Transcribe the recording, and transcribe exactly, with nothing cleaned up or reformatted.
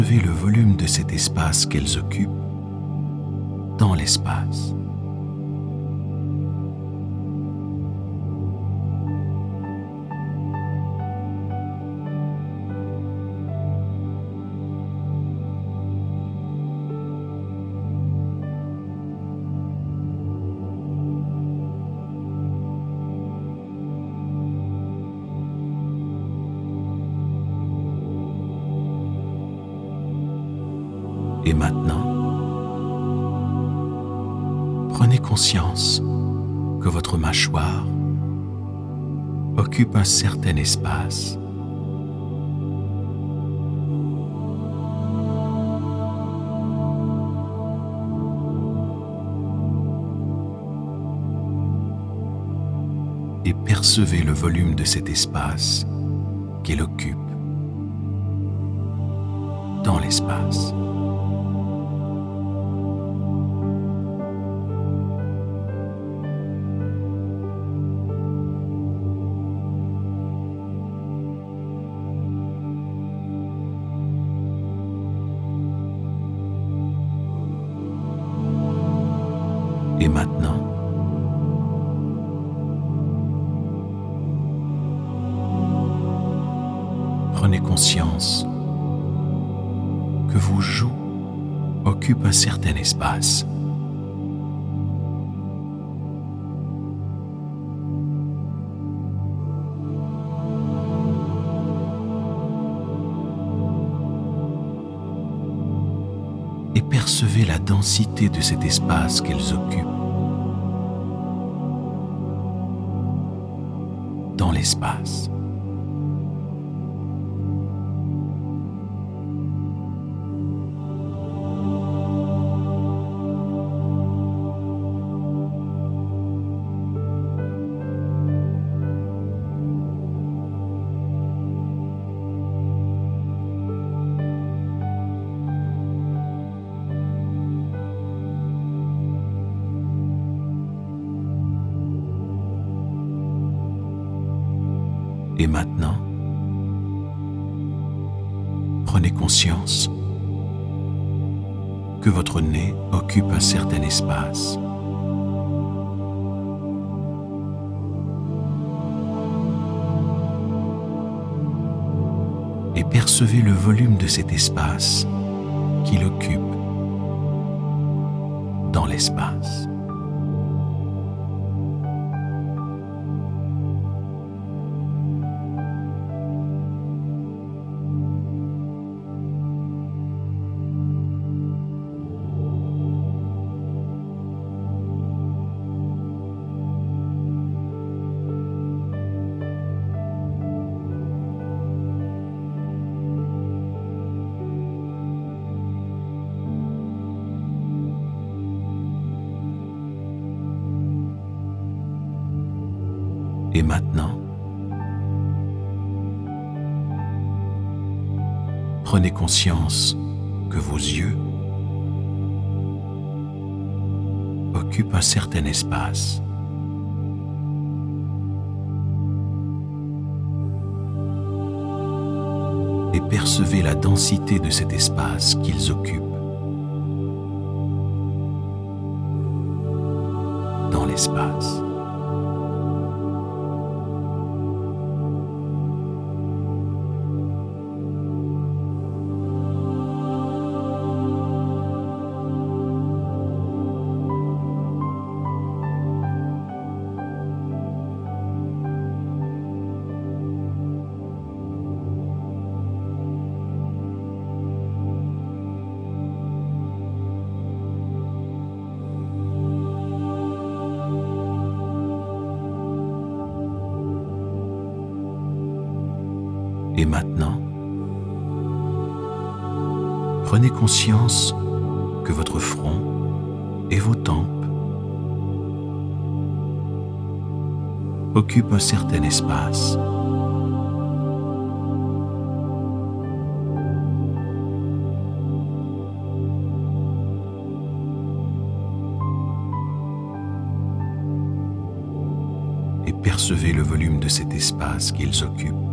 Percevez le volume de cet espace qu'elles occupent dans l'espace. Et maintenant, prenez conscience que votre mâchoire occupe un certain espace. Et percevez le volume de cet espace qu'elle occupe dans l'espace. Et maintenant, prenez conscience que vos joues occupent un certain espace. Et percevez la densité de cet espace qu'elles occupent dans l'espace. Et maintenant, prenez conscience que votre nez occupe un certain espace. Et percevez le volume de cet espace qu'il occupe dans l'espace. Et maintenant, prenez conscience que vos yeux occupent un certain espace. Et percevez la densité de cet espace qu'ils occupent dans l'espace. Et maintenant, prenez conscience que votre front et vos tempes occupent un certain espace. Et percevez le volume de cet espace qu'ils occupent